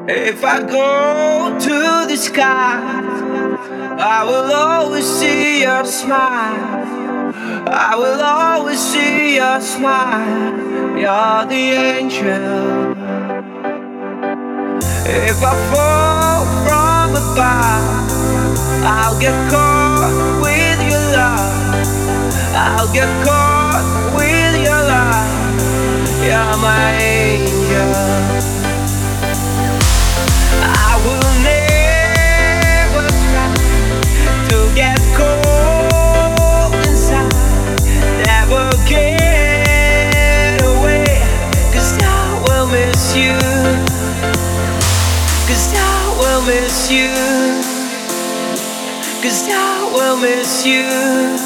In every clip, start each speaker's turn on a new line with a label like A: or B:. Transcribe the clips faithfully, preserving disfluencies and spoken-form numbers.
A: If I go to the sky, I will always see your smile. I will always see your smile. You're the angel. If I fall from above, I'll get caught with your love. I'll get caught with your love. You're my angel. I will never try to get cold inside. Never get away. 'Cause I will miss you. 'Cause I will miss you. 'Cause I will miss you.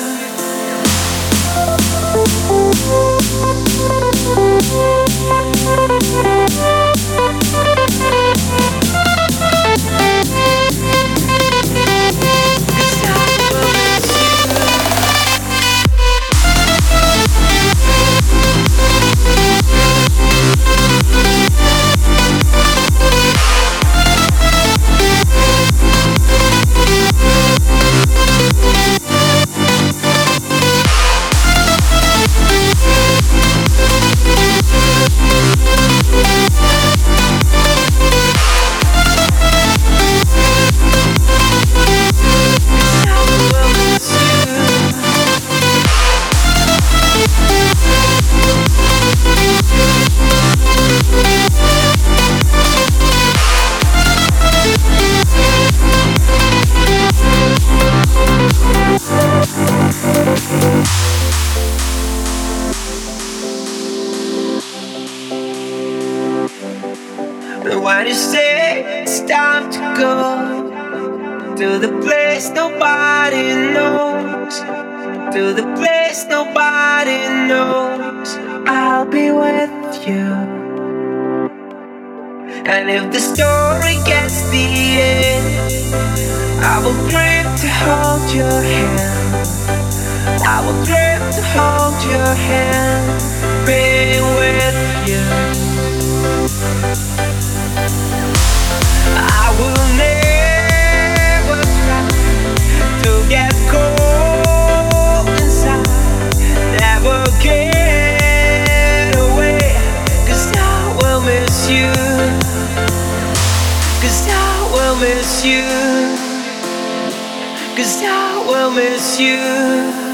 A: And when you say it's time to go to the place nobody knows, to the place nobody knows, I'll be with you. And if the story gets the end, I will dream to hold your hand. I will dream to hold your hand, be with you. I will never try to get cold inside. Never get away. 'Cause I will miss you. 'Cause I will miss you. 'Cause I will miss you.